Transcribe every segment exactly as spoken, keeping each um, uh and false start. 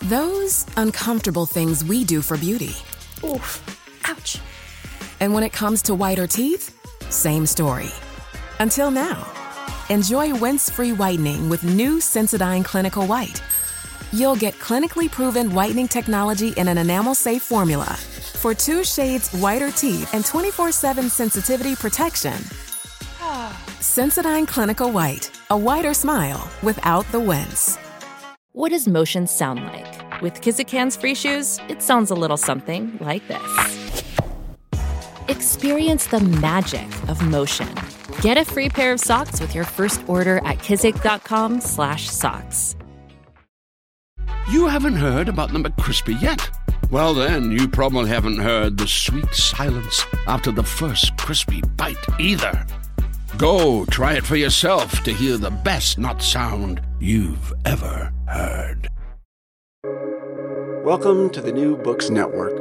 Those uncomfortable things we do for beauty. Oof. Ouch. And when it comes to whiter teeth, same story. Until now. Enjoy rinse-free whitening with new Sensodyne Clinical White. You'll get clinically proven whitening technology in an enamel-safe formula for two shades whiter teeth and twenty-four seven sensitivity protection. Sensodyne Clinical White, a whiter smile without the wince. What does motion sound like? With Kizikans free shoes, it sounds a little something like this. Experience the magic of motion. Get a free pair of socks with your first order at kizik.com slash socks. You haven't heard about the McCrispy yet? Well, then, you probably haven't heard the sweet silence after the first crispy bite either. Go try it for yourself to hear the best nut sound you've ever heard. Welcome to the New Books Network.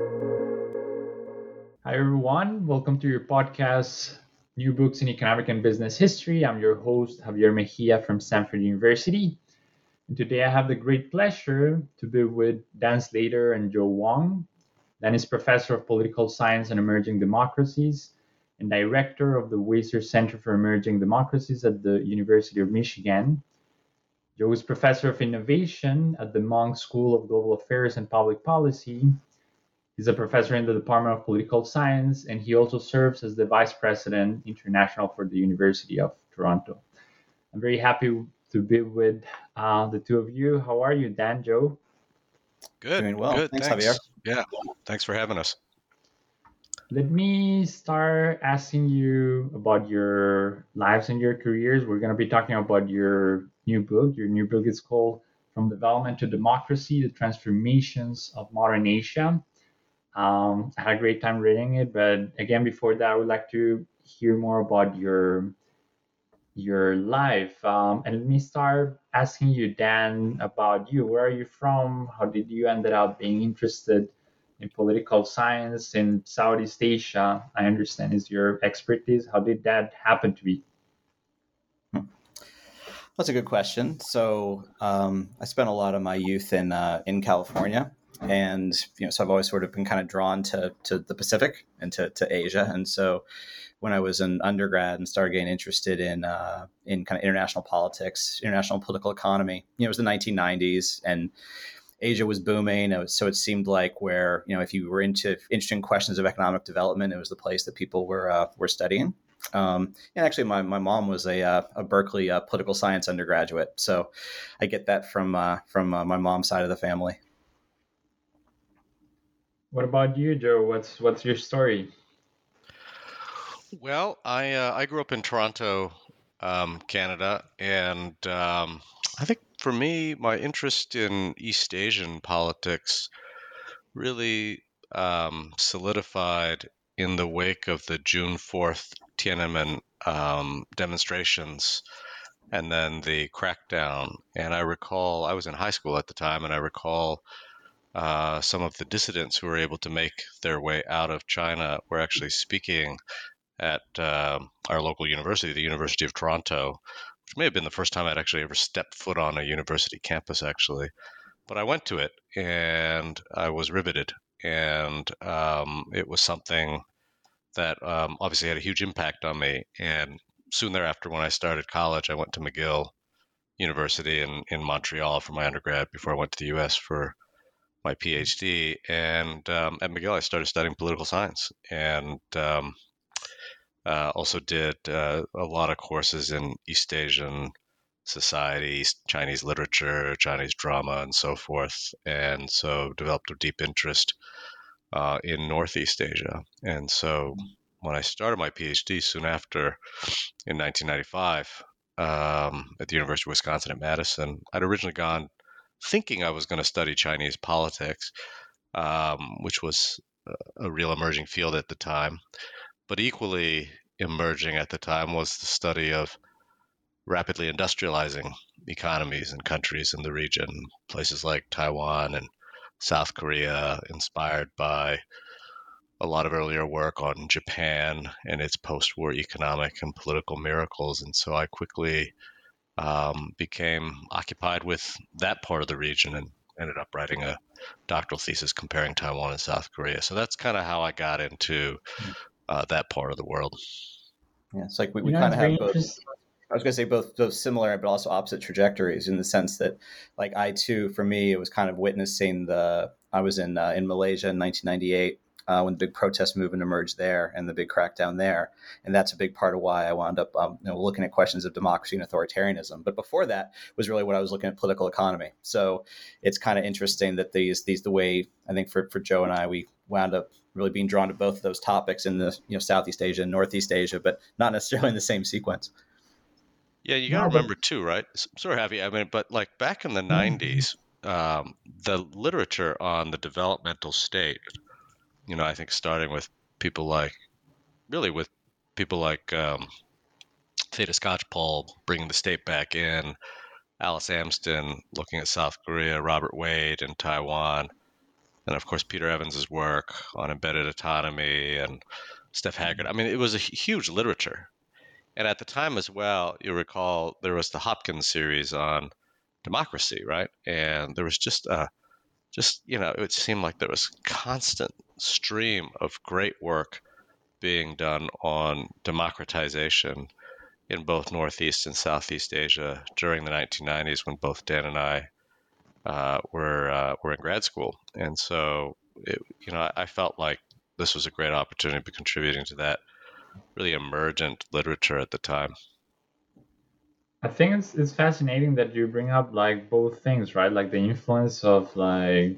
Hi, everyone. Welcome to your podcast, New Books in Economic and Business History. I'm your host, Javier Mejia from Stanford University. And today I have the great pleasure to be with Dan Slater and Joe Wong. Dan is professor of political science and emerging democracies and director of the Weiser Center for Emerging Democracies at the University of Michigan. Joe is professor of innovation at the Munk School of Global Affairs and Public Policy. He's a professor in the Department of Political Science, and he also serves as the vice president international for the University of Toronto. I'm very happy to be with uh, the two of you. How are you, Dan, Joe? Good. Doing well. Good. Thanks, Thanks, Javier. Yeah. Thanks for having us. Let me start asking you about your lives and your careers. We're going to be talking about your new book. Your new book is called From Development to Democracy, The Transformations of Modern Asia. Um, I had a great time reading it, but again, before that, I would like to hear more about your your life. Um, and let me start asking you, Dan, about you. Where are you from? How did you end up being interested in political science in Southeast Asia? I understand is your expertise. How did that happen to be? That's a good question. So um, I spent a lot of my youth in uh, in California. And, you know, so I've always sort of been kind of drawn to to the Pacific and to, to Asia. And so when I was an undergrad and started getting interested in uh, in kind of international politics, international political economy, you know, it was the nineteen nineties and Asia was booming. It was, so it seemed like where, you know, if you were into interesting questions of economic development, it was the place that people were uh, were studying. Um, and actually, my, my mom was a uh, a Berkeley uh, political science undergraduate. So I get that from uh, from uh, my mom's side of the family. What about you, Joe? What's what's your story? Well, I uh, I grew up in Toronto, um, Canada, and um, I think for me, my interest in East Asian politics really um, solidified in the wake of the June fourth Tiananmen um, demonstrations and then the crackdown. And I recall, I was in high school at the time, and I recall Uh, some of the dissidents who were able to make their way out of China were actually speaking at uh, our local university, the University of Toronto, which may have been the first time I'd actually ever stepped foot on a university campus, actually. But I went to it, and I was riveted. And um, it was something that um, obviously had a huge impact on me. And soon thereafter, when I started college, I went to McGill University in, in Montreal for my undergrad before I went to the U S for my PhD, and um, at McGill I started studying political science, and um, uh, also did uh, a lot of courses in East Asian society, Chinese literature, Chinese drama, and so forth, and so developed a deep interest uh, in Northeast Asia. And so when I started my PhD soon after, in nineteen ninety-five, um, at the University of Wisconsin at Madison, I'd originally gone thinking I was going to study Chinese politics, um, which was a real emerging field at the time. But equally emerging at the time was the study of rapidly industrializing economies and countries in the region, places like Taiwan and South Korea, inspired by a lot of earlier work on Japan and its post-war economic and political miracles. And so I quickly um, became occupied with that part of the region and ended up writing a doctoral thesis comparing Taiwan and South Korea. So that's kind of how I got into uh, that part of the world. Yeah, it's like we, we You know, kind it's of very have both. interesting. I was going to say both both similar but also opposite trajectories in the sense that, like I too, for me, it was kind of witnessing the. I was in uh, in Malaysia in nineteen ninety-eight uh, when the big protest movement emerged there and the big crackdown there, and that's a big part of why I wound up um, you know, looking at questions of democracy and authoritarianism. But before that was really what I was looking at political economy. So it's kind of interesting that these these the way I think for for Joe and I we wound up really being drawn to both of those topics in the you know Southeast Asia and Northeast Asia, but not necessarily in the same sequence. Yeah, you got to No, but remember too, right? S- Sorry, Javi. I mean, but like back in the nineties, um, the literature on the developmental state, you know, I think starting with people like, really with people like um, Theda Skocpol bringing the state back in, Alice Amsden looking at South Korea, Robert Wade in Taiwan, and of course Peter Evans's work on embedded autonomy and Steph Haggard. I mean, it was a hu- huge literature. And at the time as well, you recall there was the Hopkins series on democracy, right? And there was just a, just, you know, it seemed like there was constant stream of great work being done on democratization in both Northeast and Southeast Asia during the nineteen nineties when both Dan and I uh, were uh, were in grad school. And so, it, you know, I, I felt like this was a great opportunity to be contributing to that really emergent literature at the time. I think it's it's fascinating that you bring up like both things, right? Like the influence of like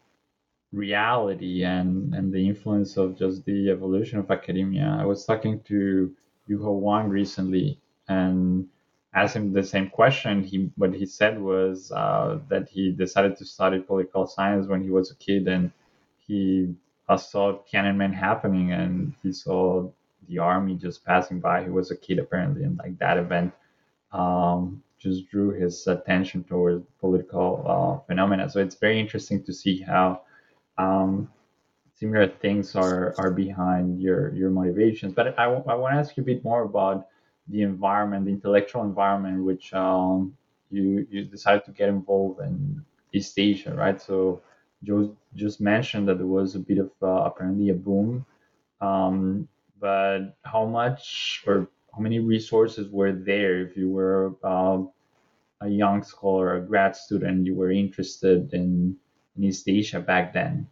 reality and and the influence of just the evolution of academia. I was talking to Yuho Wang recently and asked him the same question. He what he said was uh, that he decided to study political science when he was a kid, and he uh, saw Tiananmen happening, and he saw the army just passing by. He was a kid apparently, and like that event um, just drew his attention towards political uh, phenomena. So it's very interesting to see how um, similar things are are behind your your motivations. But I, I want to ask you a bit more about the environment, the intellectual environment, in which um, you you decided to get involved in East Asia, right? So Joe just mentioned that there was a bit of uh, apparently a boom. Um, but how much or how many resources were there if you were um, a young scholar, a grad student, you were interested in, in East Asia back then?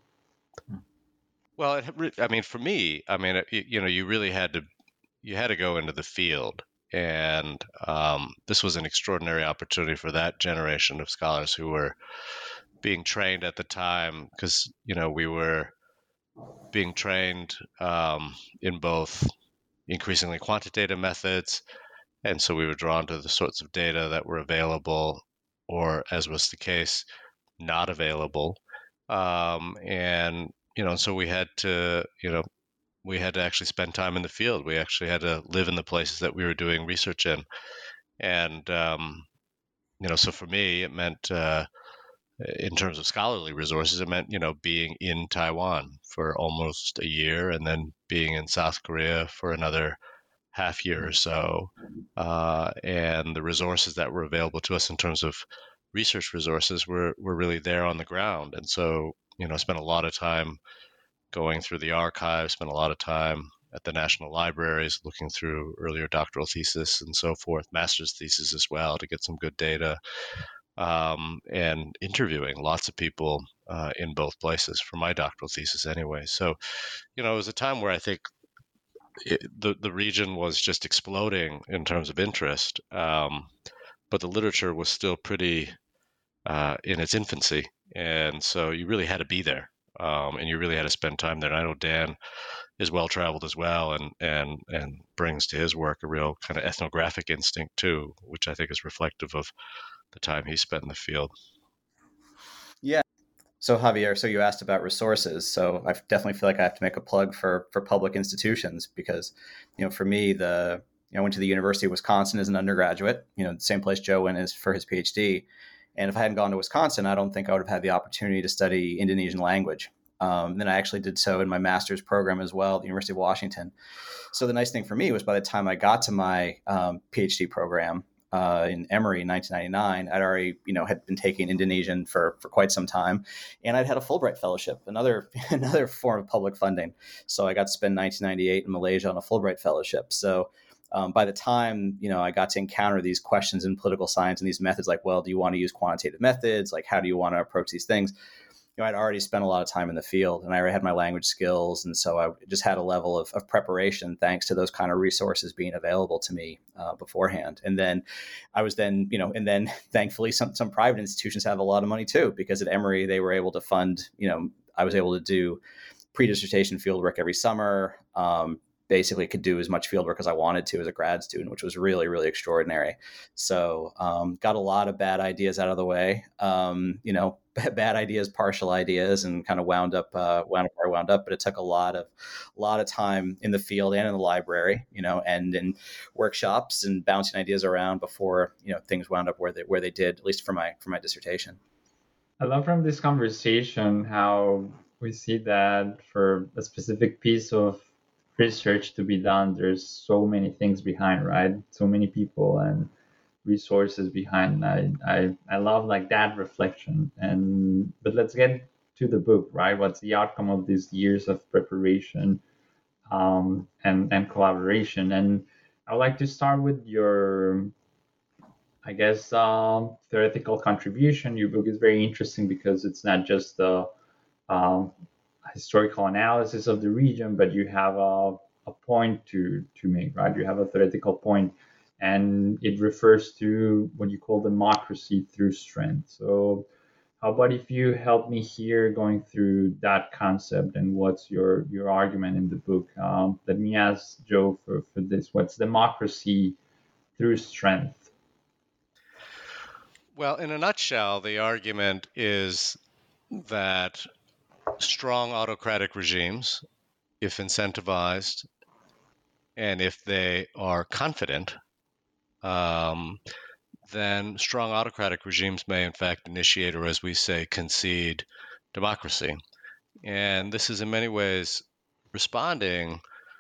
Well, it, re- I mean, for me, I mean, it, you know, you really had to you had to go into the field, and um, this was an extraordinary opportunity for that generation of scholars who were being trained at the time, because you know we were being trained um, in both increasingly quantitative methods, and so we were drawn to the sorts of data that were available, or as was the case, not available, um, and you know, so we had to, you know, we had to actually spend time in the field. We actually had to live in the places that we were doing research in, and um, you know, so for me, it meant. Uh, in terms of scholarly resources, it meant, you know, being in Taiwan for almost a year and then being in South Korea for another half year or so. Uh, and the resources that were available to us in terms of research resources were, were really there on the ground. And so, you know, I spent a lot of time going through the archives, spent a lot of time at the national libraries looking through earlier doctoral thesis and so forth, master's thesis as well, to get some good data. Um, and interviewing lots of people uh, in both places for my doctoral thesis anyway. So, you know, it was a time where I think it, the, the region was just exploding in terms of interest, um, but the literature was still pretty uh, in its infancy. And so you really had to be there, um, and you really had to spend time there. And I know Dan is well-traveled as well, and, and, and brings to his work a real kind of ethnographic instinct too, which I think is reflective of the time he spent in the field. Yeah. So Javier, so you asked about resources. So I definitely feel like I have to make a plug for for public institutions because, you know, for me, the you know, I went to the University of Wisconsin as an undergraduate, you know, the same place Joe went as for his PhD. And if I hadn't gone to Wisconsin, I don't think I would have had the opportunity to study Indonesian language. Um, then I actually did so in my master's program as well at the University of Washington. So the nice thing for me was by the time I got to my um, PhD program, uh, in Emory in nineteen ninety-nine, I'd already, you know, had been taking Indonesian for, for quite some time, and I'd had a Fulbright fellowship, another another form of public funding. So I got to spend nineteen ninety-eight in Malaysia on a Fulbright fellowship. So um, by the time, you know, I got to encounter these questions in political science and these methods, like, well, do you want to use quantitative methods? Like, how do you want to approach these things? You know, I'd already spent a lot of time in the field, and I already had my language skills. And so I just had a level of, of preparation thanks to those kind of resources being available to me uh, beforehand. And then I was then, you know, and then thankfully some, some private institutions have a lot of money too, because at Emory, they were able to fund, you know, I was able to do pre-dissertation fieldwork every summer. Um, basically could do as much fieldwork as I wanted to as a grad student, which was really, really extraordinary. So um, got a lot of bad ideas out of the way, um, you know, bad ideas, partial ideas, and kind of wound up, uh, wound up where I wound up. But it took a lot of, a lot of time in the field and in the library, you know, and in workshops and bouncing ideas around before, you know, things wound up where they, where they did, at least for my, for my dissertation. I love from this conversation how we see that for a specific piece of research to be done, there's so many things behind, right? So many people and resources behind. I, I I love like that reflection. And but let's get to the book, right? What's the outcome of these years of preparation um, and and collaboration? And I'd like to start with your, I guess, um, theoretical contribution. Your book is very interesting because it's not just the um, historical analysis of the region, but you have a, a point to, to make, right? You have a theoretical point, and it refers to what you call democracy through strength. So how about if you help me here going through that concept and what's your, your argument in the book? Um, let me ask Joe for, for this. What's democracy through strength? Well, in a nutshell, the argument is that strong autocratic regimes, if incentivized and if they are confident, um, then strong autocratic regimes may in fact initiate, or as we say, concede democracy. And this is in many ways responding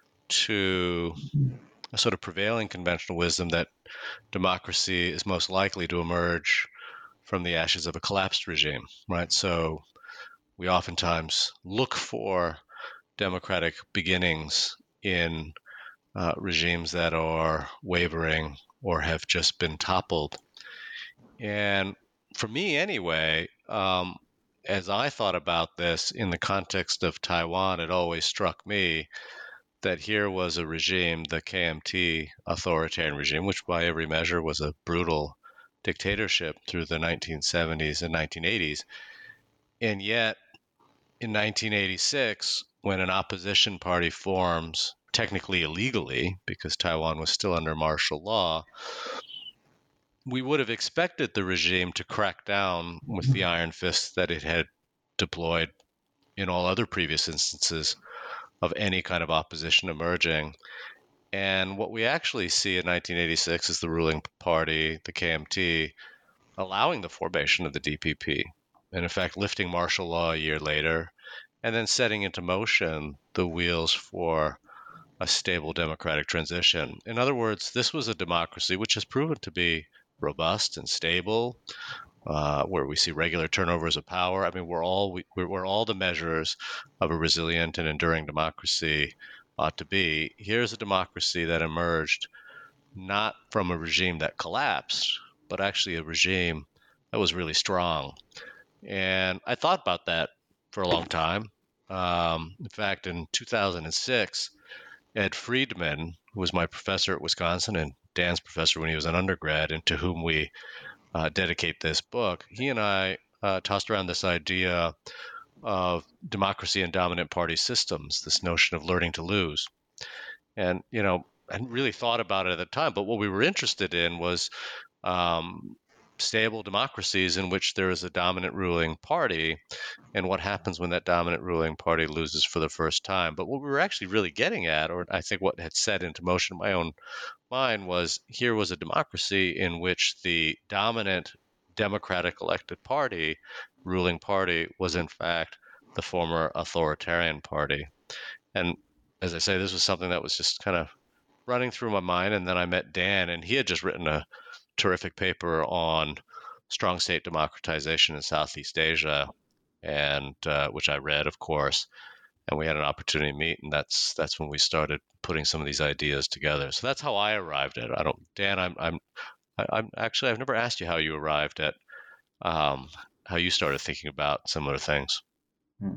to a sort of prevailing conventional wisdom that democracy is most likely to emerge from the ashes of a collapsed regime, right? So we oftentimes look for democratic beginnings in uh, regimes that are wavering or have just been toppled. And for me anyway, um, as I thought about this in the context of Taiwan, it always struck me that here was a regime, the K M T authoritarian regime, which by every measure was a brutal dictatorship through the nineteen seventies and nineteen eighties. And yet, in nineteen eighty-six, when an opposition party forms, technically illegally, because Taiwan was still under martial law, we would have expected the regime to crack down with the iron fist that it had deployed in all other previous instances of any kind of opposition emerging. And what we actually see in nineteen eighty-six is the ruling party, the K M T, allowing the formation of the D P P, and in fact lifting martial law a year later, and then setting into motion the wheels for a stable democratic transition. In other words, this was a democracy which has proven to be robust and stable, uh, where we see regular turnovers of power. I mean, we're all we, we're all the measures of a resilient and enduring democracy ought to be. Here's a democracy that emerged not from a regime that collapsed, but actually a regime that was really strong. And I thought about that for a long time. Um, in fact, in two thousand six, Ed Friedman, who was my professor at Wisconsin and Dan's professor when he was an undergrad, and to whom we uh, dedicate this book, he and I uh, tossed around this idea of democracy and dominant party systems, this notion of learning to lose. And, you know, I hadn't really thought about it at the time, but what we were interested in was um, stable democracies in which there is a dominant ruling party and what happens when that dominant ruling party loses for the first time. But what we were actually really getting at, or I think what had set into motion my own mind, was here was a democracy in which the dominant democratic elected party, ruling party, was in fact the former authoritarian party. And as I say, this was something that was just kind of running through my mind. And then I met Dan, and he had just written a terrific paper on strong state democratization in Southeast Asia, and uh, which I read, of course, and we had an opportunity to meet, and that's that's when we started putting some of these ideas together. So that's how I arrived at it. I don't, Dan, I'm I'm I'm actually I've never asked you how you arrived at um, how you started thinking about similar things. Hmm.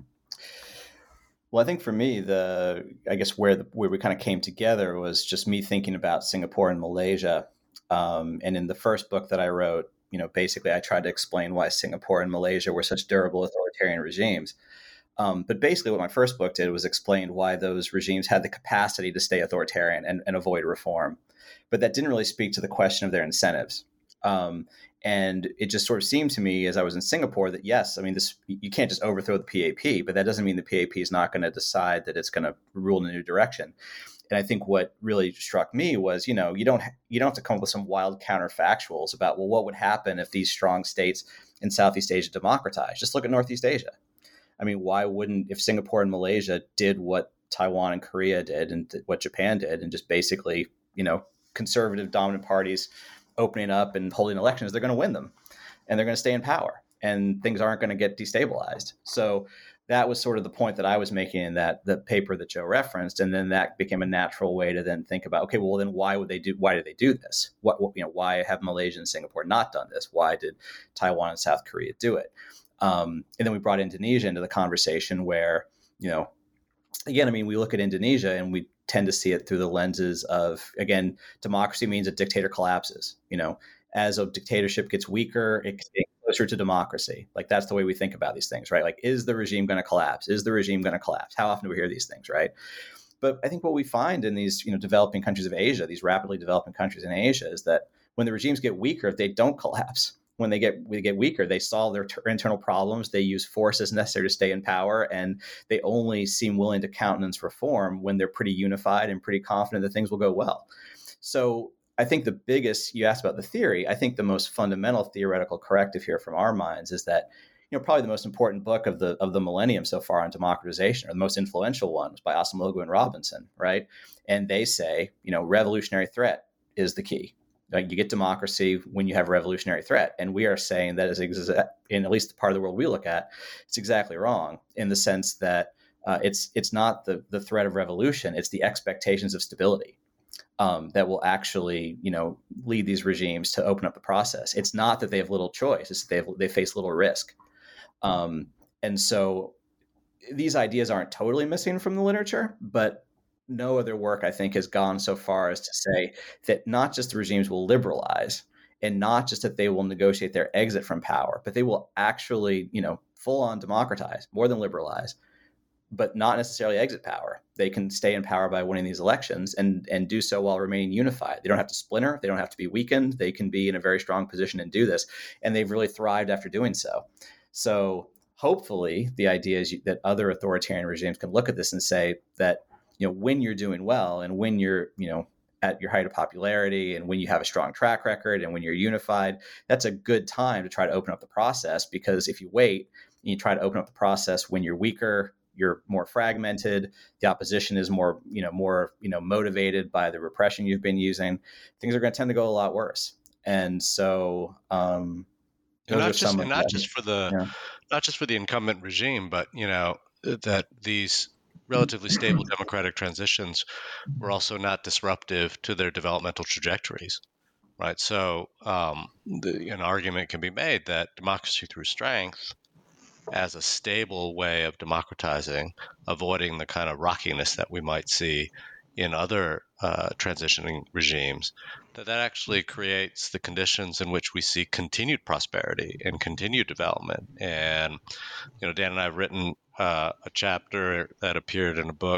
Well, I think for me, the I guess where the where we kind of came together was just me thinking about Singapore and Malaysia. Um, and in the first book that I wrote, you know, basically I tried to explain why Singapore and Malaysia were such durable authoritarian regimes. Um, but basically what my first book did was explain why those regimes had the capacity to stay authoritarian and, and avoid reform. But that didn't really speak to the question of their incentives. Um, and it just sort of seemed to me as I was in Singapore that, yes, I mean, this you can't just overthrow the P A P, but that doesn't mean the P A P is not going to decide that it's going to rule in a new direction. And I think what really struck me was, you know, you don't you don't have to come up with some wild counterfactuals about, well, what would happen if these strong states in Southeast Asia democratized? Just look at Northeast Asia. I mean, why wouldn't, if Singapore and Malaysia did what Taiwan and Korea did and th- what Japan did, and just basically, you know, conservative dominant parties opening up and holding elections, they're going to win them and they're going to stay in power and things aren't going to get destabilized. So that was sort of the point that I was making in that the paper that Joe referenced. And then that became a natural way to then think about, okay, well, then why would they do, why did they do this? What, what you know, why have Malaysia and Singapore not done this? Why did Taiwan and South Korea do it? Um, and then we brought Indonesia into the conversation where, you know, again, I mean, we look at Indonesia and we tend to see it through the lenses of, again, democracy means a dictator collapses. You know, as a dictatorship gets weaker, it gets closer to democracy. Like that's the way we think about these things, right? Like, is the regime going to collapse? Is the regime going to collapse? How often do we hear these things, right? But I think what we find in these, you know, developing countries of Asia, these rapidly developing countries in Asia, is that when the regimes get weaker, they don't collapse. When they get we get weaker, they solve their ter- internal problems. They use force as necessary to stay in power, and they only seem willing to countenance reform when they're pretty unified and pretty confident that things will go well. So I think the biggest, you asked about the theory, I think the most fundamental theoretical corrective here from our minds is that, you know, probably the most important book of the of the millennium so far on democratization, or the most influential one, was by Acemoglu and Robinson, right? And they say, you know, revolutionary threat is the key. Like, you get democracy when you have a revolutionary threat. And we are saying that is exa- in at least the part of the world we look at, it's exactly wrong in the sense that uh, it's it's not the, the threat of revolution, it's the expectations of stability um, that will actually, you know, lead these regimes to open up the process. It's not that they have little choice, it's that they, have, they face little risk. Um, and so these ideas aren't totally missing from the literature, but no other work, I think, has gone so far as to say that not just the regimes will liberalize and not just that they will negotiate their exit from power, but they will actually, you know, full on democratize, more than liberalize, but not necessarily exit power. They can stay in power by winning these elections and, and do so while remaining unified. They don't have to splinter. They don't have to be weakened. They can be in a very strong position and do this. And they've really thrived after doing so. So hopefully the idea is that other authoritarian regimes can look at this and say that, you know, when you're doing well and when you're, you know, at your height of popularity and when you have a strong track record and when you're unified, that's a good time to try to open up the process. Because if you wait and you try to open up the process when you're weaker, you're more fragmented, the opposition is more, you know, more, you know, motivated by the repression you've been using, things are going to tend to go a lot worse. And so, um, and not just, and not just for the, yeah. not just for the incumbent regime, but, you know, that these relatively stable democratic transitions were also not disruptive to their developmental trajectories, right? So um, the, an argument can be made that democracy through strength as a stable way of democratizing, avoiding the kind of rockiness that we might see in other uh, transitioning regimes, that that actually creates the conditions in which we see continued prosperity and continued development. And, you know, Dan and I have written uh, a chapter that appeared in a book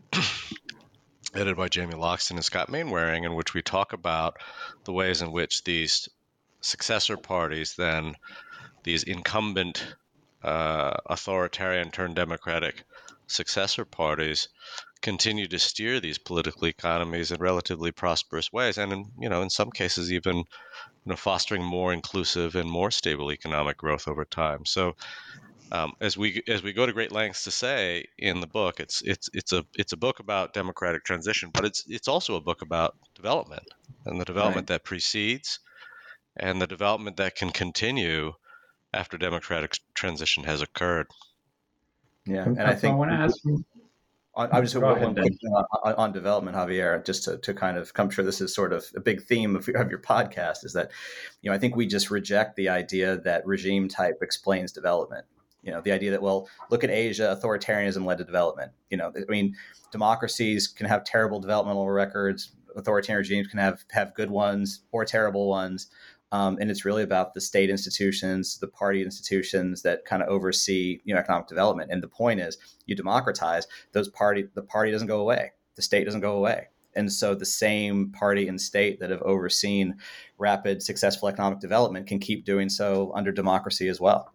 edited by Jamie Loxton and Scott Mainwaring, in which we talk about the ways in which these successor parties, then these incumbent uh, authoritarian turned democratic successor parties, continue to steer these political economies in relatively prosperous ways, and in, you know, in some cases even, you know, fostering more inclusive and more stable economic growth over time. So, um, as we as we go to great lengths to say in the book, it's it's it's a it's a book about democratic transition, but it's it's also a book about development and the development right. that precedes and the development that can continue after democratic transition has occurred. Yeah, and I think I want to ask you. I was just one, ahead, one quick thing on, on, on development, Javier, just to, to kind of come sure this is sort of a big theme of, of your podcast, is that, you know, I think we just reject the idea that regime type explains development. You know, the idea that, well, look at Asia, authoritarianism led to development. You know, I mean, democracies can have terrible developmental records. Authoritarian regimes can have, have good ones or terrible ones. Um, and it's really about the state institutions, the party institutions that kind of oversee, you know, economic development. And the point is, you democratize those party. The party doesn't go away. The state doesn't go away. And so the same party and state that have overseen rapid, successful economic development can keep doing so under democracy as well.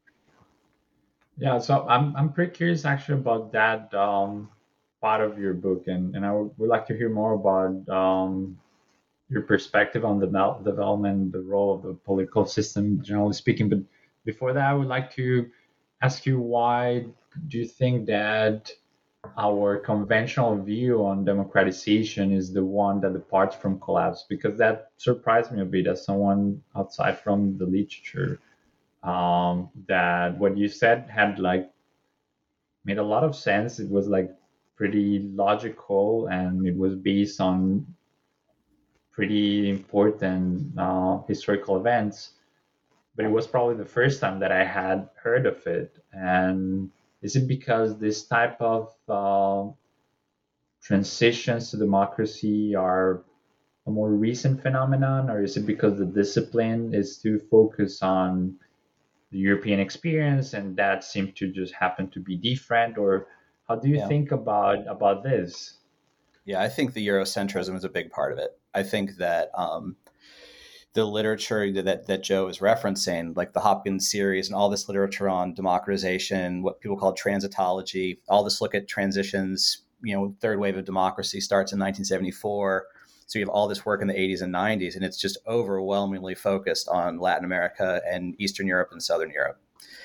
Yeah, so I'm I'm pretty curious actually about that um, part of your book, and, and I would, would like to hear more about um, your perspective on the development, the role of the political system, generally speaking. But before that, I would like to ask you, why do you think that our conventional view on democratization is the one that departs from collapse? Because that surprised me a bit as someone outside from the literature, um, that what you said had like made a lot of sense. It was like pretty logical, and it was based on pretty important uh, historical events, but it was probably the first time that I had heard of it. And is it because this type of uh, transitions to democracy are a more recent phenomenon, or is it because the discipline is to focus on the European experience and that seemed to just happen to be different? Or how do you yeah. think about about this? Yeah, I think the Eurocentrism is a big part of it. I think that um, the literature that, that Joe is referencing, like the Hopkins series and all this literature on democratization, what people call transitology, all this look at transitions, you know, third wave of democracy starts in nineteen seventy-four. So you have all this work in the eighties and nineties, and it's just overwhelmingly focused on Latin America and Eastern Europe and Southern Europe.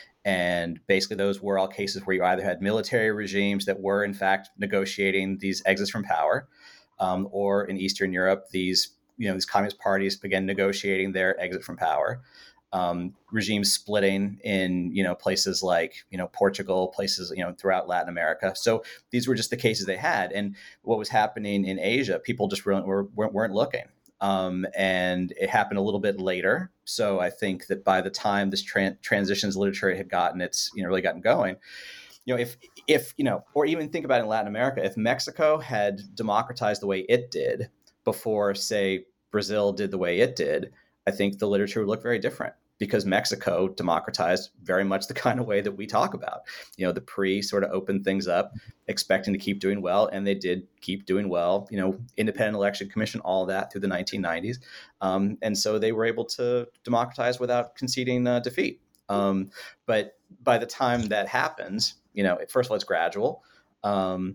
And basically those were all cases where you either had military regimes that were in fact negotiating these exits from power, um, or in Eastern Europe, these, you know, these communist parties began negotiating their exit from power. Um, regimes splitting in, you know, places like, you know, Portugal, places, you know, throughout Latin America. So these were just the cases they had. And what was happening in Asia, people just really were, weren't looking. Um, and it happened a little bit later. So I think that by the time this tran- transitions literature had gotten its, you know, really gotten going, you know, if, if, you know, or even think about it in Latin America, if Mexico had democratized the way it did before, say, Brazil did the way it did, I think the literature would look very different, because Mexico democratized very much the kind of way that we talk about. You know, the pre sort of opened things up, expecting to keep doing well, and they did keep doing well. You know, independent election commission, all that through the nineteen nineties. Um, and so they were able to democratize without conceding uh, defeat. Um, but by the time that happens, you know, first of all, it's gradual. Um,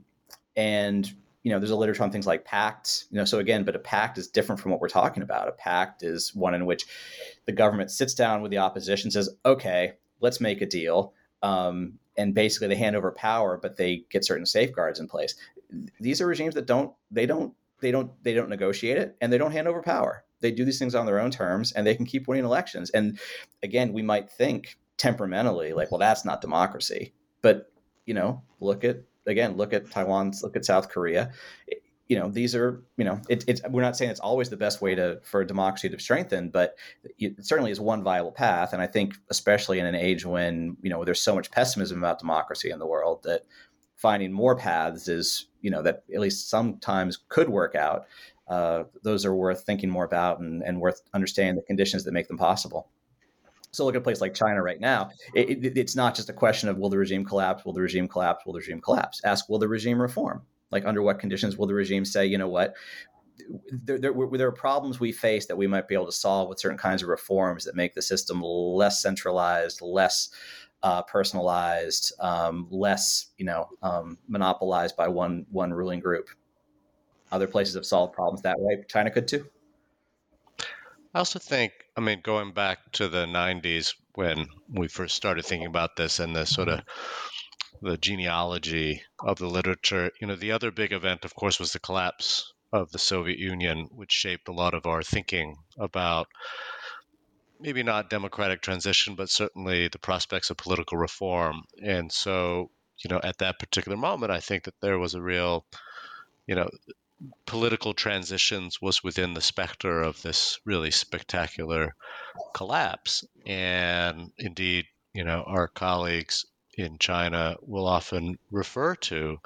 and you know, there's a literature on things like pacts, you know, so again, but a pact is different from what we're talking about. A pact is one in which the government sits down with the opposition, says, okay, let's make a deal. Um, and basically they hand over power, but they get certain safeguards in place. These are regimes that don't, they don't, they don't, they don't negotiate it, and they don't hand over power. They do these things on their own terms, and they can keep winning elections. And again, we might think temperamentally like, well, that's not democracy, but you know, look at, Again, look at Taiwan, look at South Korea. You know, these are, you know, it, it's, we're not saying it's always the best way to for democracy to strengthen, but it certainly is one viable path. And I think especially in an age when, you know, there's so much pessimism about democracy in the world, that finding more paths is, you know, that at least sometimes could work out. Uh, those are worth thinking more about, and, and worth understanding the conditions that make them possible. So look at a place like China right now. It, it, it's not just a question of will the regime collapse, will the regime collapse, will the regime collapse. Ask, will the regime reform? Like under what conditions will the regime say, you know what, there, there, there are problems we face that we might be able to solve with certain kinds of reforms that make the system less centralized, less uh, personalized, um, less, you know, um, monopolized by one one ruling group. Other places have solved problems that way. China could too. I also think, I mean, going back to the nineties when we first started thinking about this and the sort of the genealogy of the literature, you know, the other big event, of course, was the collapse of the Soviet Union, which shaped a lot of our thinking about maybe not democratic transition, but certainly the prospects of political reform. And so, you know, at that particular moment, I think that there was a real, you know, political transitions was within the specter of this really spectacular collapse. And indeed, you know, our colleagues in China will often refer to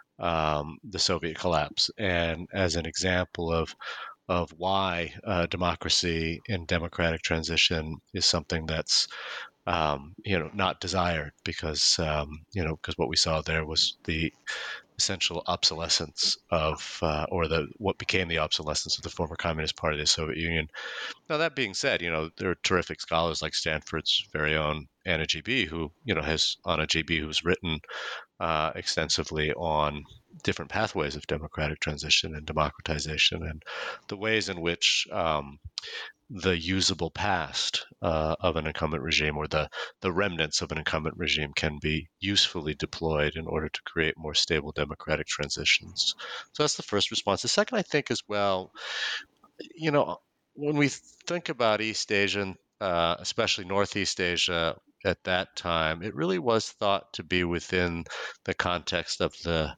um, the Soviet collapse and as an example of of why uh, democracy and democratic transition is something that's um, you know not desired, because um, you know because what we saw there was the essential obsolescence of uh, or the what became the obsolescence of the former Communist Party of the Soviet Union. Now, that being said, you know there are terrific scholars like Stanford's very own Anna G B, who you know has Anna G B, who's written uh, extensively on different pathways of democratic transition and democratization, and the ways in which um, the usable past uh, of an incumbent regime, or the, the remnants of an incumbent regime, can be usefully deployed in order to create more stable democratic transitions. So that's the first response. The second, I think, as well, you know, when we think about East Asian, uh, especially Northeast Asia at that time, it really was thought to be within the context of the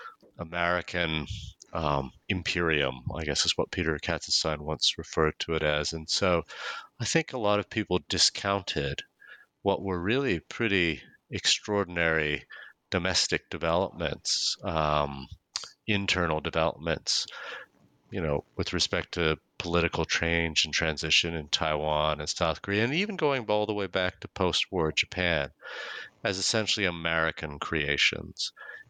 American um, imperium, I guess is what Peter Katzenstein once referred to it as. And so I think a lot of people discounted what were really pretty extraordinary domestic developments, um, internal developments, you know, with respect to political change and transition in Taiwan and South Korea, and even going all the way back to post-war Japan, as essentially American creations.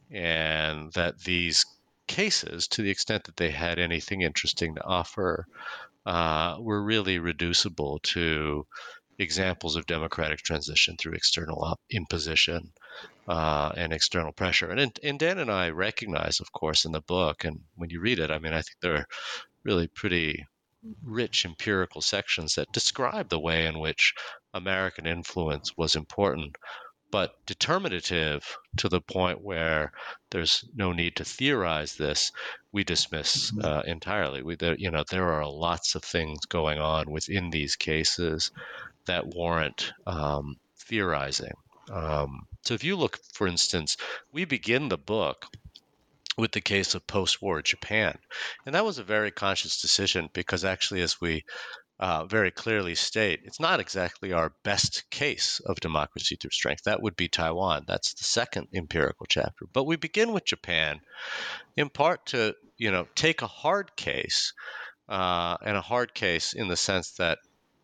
And that these cases, to the extent that they had anything interesting to offer, uh, were really reducible to examples of democratic transition through external op- imposition uh, and external pressure. And, and Dan and I recognize, of course, in the book, and when you read it, I mean, I think there are really pretty rich empirical sections that describe the way in which American influence was important, but determinative to the point where there's no need to theorize this, we dismiss uh, entirely. We, there, you know, there are lots of things going on within these cases that warrant um, theorizing. Um, so if you look, for instance, we begin the book with the case of post-war Japan, and that was a very conscious decision, because actually, as we Uh, very clearly state, it's not exactly our best case of democracy through strength. That would be Taiwan. That's the second empirical chapter. But we begin with Japan, in part to, you know, take a hard case, uh, and a hard case in the sense that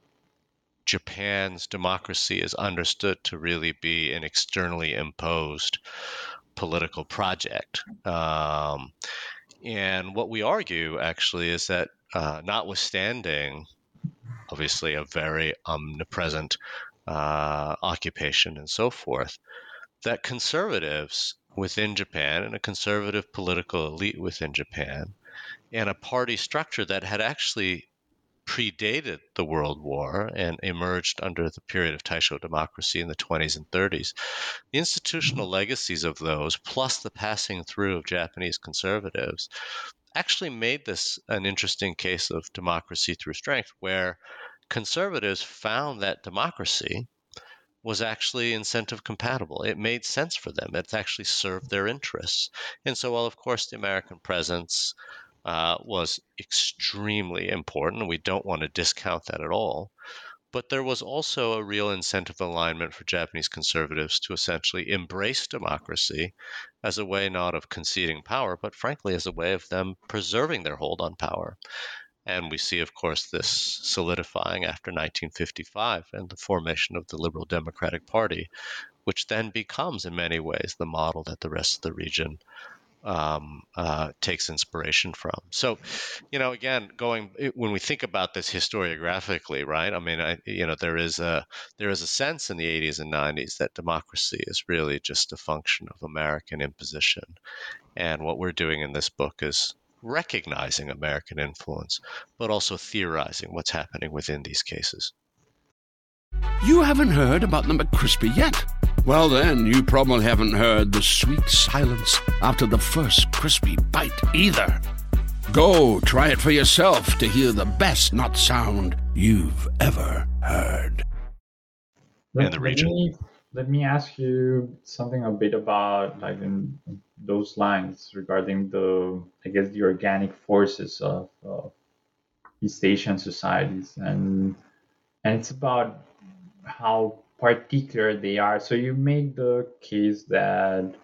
Japan's democracy is understood to really be an externally imposed political project. Um, and what we argue, actually, is that uh, notwithstanding obviously a very omnipresent uh, occupation and so forth, that conservatives within Japan and a conservative political elite within Japan and a party structure that had actually predated the World War and emerged under the period of Taisho democracy in the twenties and thirties, the institutional legacies of those, plus the passing through of Japanese conservatives, actually made this an interesting case of democracy through strength, where conservatives found that democracy was actually incentive compatible. It made sense for them. It actually served their interests. And so, while of course the American presence uh, was extremely important, we don't want to discount that at all, but there was also a real incentive alignment for Japanese conservatives to essentially embrace democracy as a way not of conceding power, but frankly as a way of them preserving their hold on power. And we see, of course, this solidifying after nineteen fifty-five and the formation of the Liberal Democratic Party, which then becomes in many ways the model that the rest of the region um, uh, takes inspiration from. So, you know, again, going when we think about this historiographically, right? I mean, I, you know, there is a there is a sense in the eighties and nineties that democracy is really just a function of American imposition, and what we're doing in this book is recognizing American influence, but also theorizing what's happening within these cases. You haven't heard about the McCrispy yet? Well, then, you probably haven't heard the sweet silence after the first crispy bite either. Go try it for yourself to hear the best not sound you've ever heard. Let, in the let region. me let me ask you something a bit about like in those lines regarding the I guess the organic forces of, of East Asian societies, and and it's about how particular they are. So you make the case that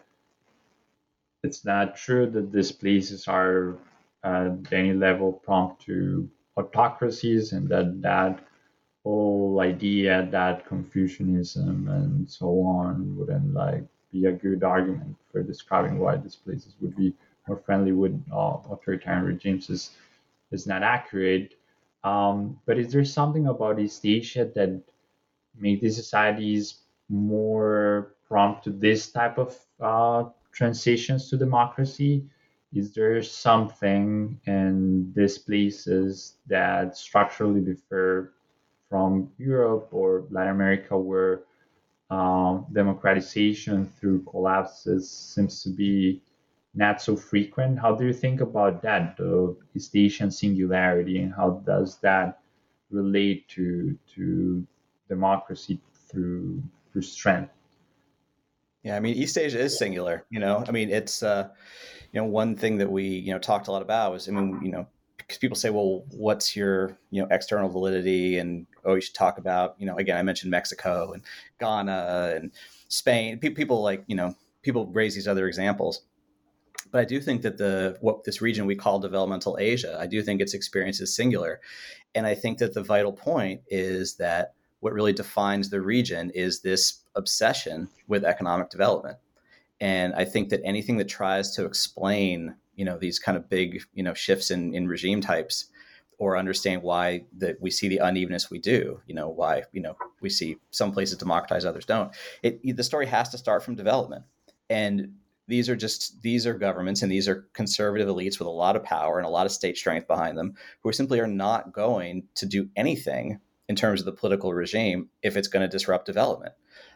it's not true that these places are at any level prompt to autocracies, and that that whole idea that Confucianism and so on wouldn't like be a good argument for describing why these places would be more friendly with uh, authoritarian regimes is is not accurate. Um, but is there something about East Asia that make these societies more prompt to this type of uh, transitions to democracy? Is there something in these places that structurally differ from Europe or Latin America, where um, democratization through collapses seems to be not so frequent? How do you think about that, the East Asian singularity, and how does that relate to to democracy through through strength? Yeah, I mean, East Asia is singular. You know, I mean, it's uh, you know, one thing that we you know talked a lot about was, I mean, you know, because people say, well, what's your you know external validity, and oh, you should talk about, you know, again, I mentioned Mexico and Ghana and Spain. Pe- People like you know people raise these other examples, but I do think that the what this region we call developmental Asia, I do think its experience is singular, and I think that the vital point is that what really defines the region is this obsession with economic development. And I think that anything that tries to explain, you know, these kind of big, you know, shifts in, in regime types, or understand why that we see the unevenness we do, you know, why, you know, we see some places democratize, others don't. It, the story has to start from development. And these are just, these are governments, and these are conservative elites with a lot of power and a lot of state strength behind them, who simply are not going to do anything in terms of the political regime if it's going to disrupt development.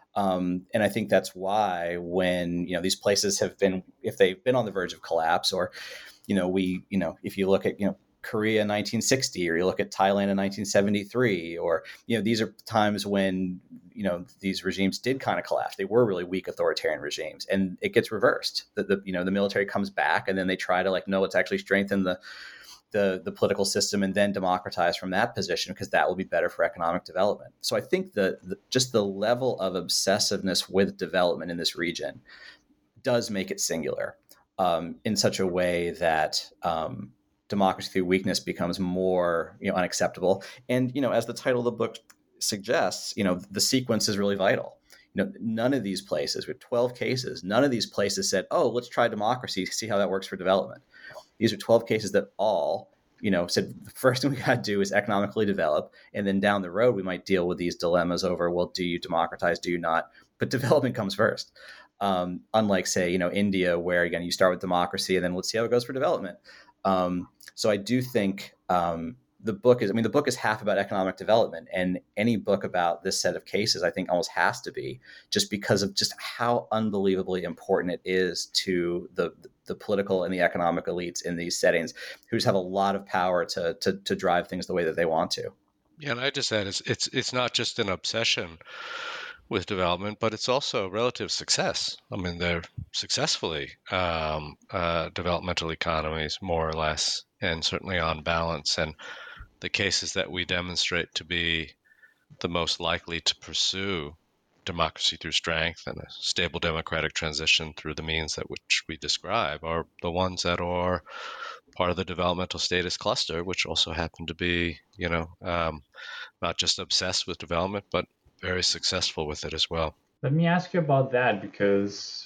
Um, and I think that's why when, you know, these places have been, if they've been on the verge of collapse, or, you know, we, you know, if you look at, you know, Korea in nineteen sixty, or you look at Thailand in nineteen seventy-three, or, you know, these are times when, you know, these regimes did kind of collapse. They were really weak authoritarian regimes, and it gets reversed. The, the you know, the military comes back, and then they try to like, no, let's actually strengthen the, the the political system and then democratize from that position, because that will be better for economic development. So I think that the, just the level of obsessiveness with development in this region does make it singular, um, in such a way that um, democracy through weakness becomes more, you know, unacceptable. And, you know, as the title of the book suggests, you know, the sequence is really vital. You know, none of these places, with twelve cases, none of these places said, oh, let's try democracy, see how that works for development. These are twelve cases that all, you know, said the first thing we got to do is economically develop. And then down the road, we might deal with these dilemmas over, well, do you democratize? Do you not? But development comes first. Um, unlike, say, you know, India, where, again, you start with democracy and then let's see how it goes for development. Um, so I do think um, the book is, I mean, the book is half about economic development, and any book about this set of cases, I think, almost has to be, just because of just how unbelievably important it is to the the political and the economic elites in these settings, who just have a lot of power to to, to drive things the way that they want to. Yeah, and I just add, it's it's it's not just an obsession with development, but it's also relative success. I mean, they're successfully um, uh, developmental economies, more or less, and certainly on balance. And the cases that we demonstrate to be the most likely to pursue democracy through strength and a stable democratic transition through the means that which we describe are the ones that are part of the developmental status cluster, which also happen to be, you know, um, not just obsessed with development, but very successful with it as well. Let me ask you about that, because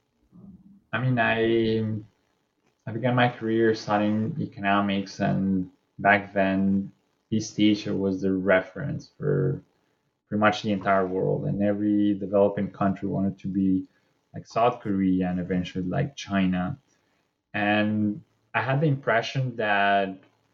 I mean, I I began my career studying economics, and back then East Asia was the reference for pretty much the entire world, and every developing country wanted to be like South Korea and eventually like China. And I had the impression that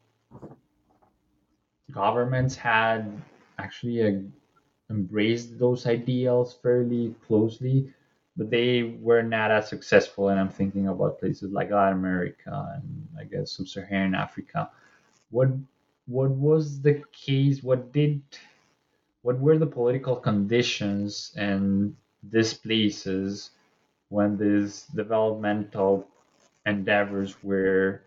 governments had actually uh, embraced those ideals fairly closely, but they were not as successful. And I'm thinking about places like Latin America and I guess sub-Saharan Africa. What what was the case? What did what were the political conditions in these places when these developmental endeavors were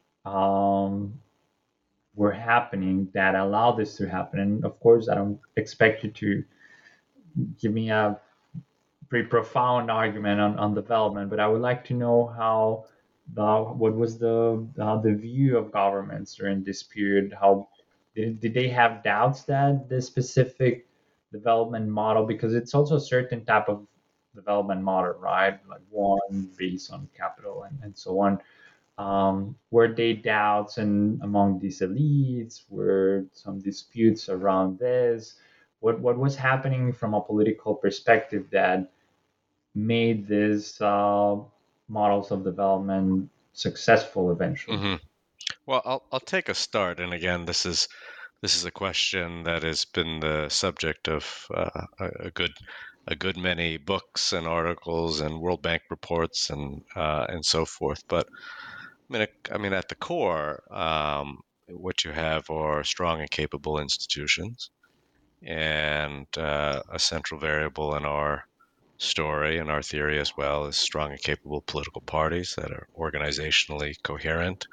um, were happening that allowed this to happen? And of course, I don't expect you to give me a pretty profound argument on, on development, but I would like to know how the what was the uh, the view of governments during this period? How did, did they have doubts that the specific development model, because it's also a certain type of development model, right? Like one based on capital and, and so on. Um, were they doubts and among these elites? Were some disputes around this? What what was happening from a political perspective that made these uh, models of development successful eventually? Mm-hmm. Well, I'll I'll take a start, and again, this is this is a question that has been the subject of uh, a, a good a good many books and articles and World Bank reports and uh, and so forth. But I mean, I mean, at the core, um, what you have are strong and capable institutions, and uh, a central variable in our story and our theory as well is strong and capable political parties that are organizationally coherent,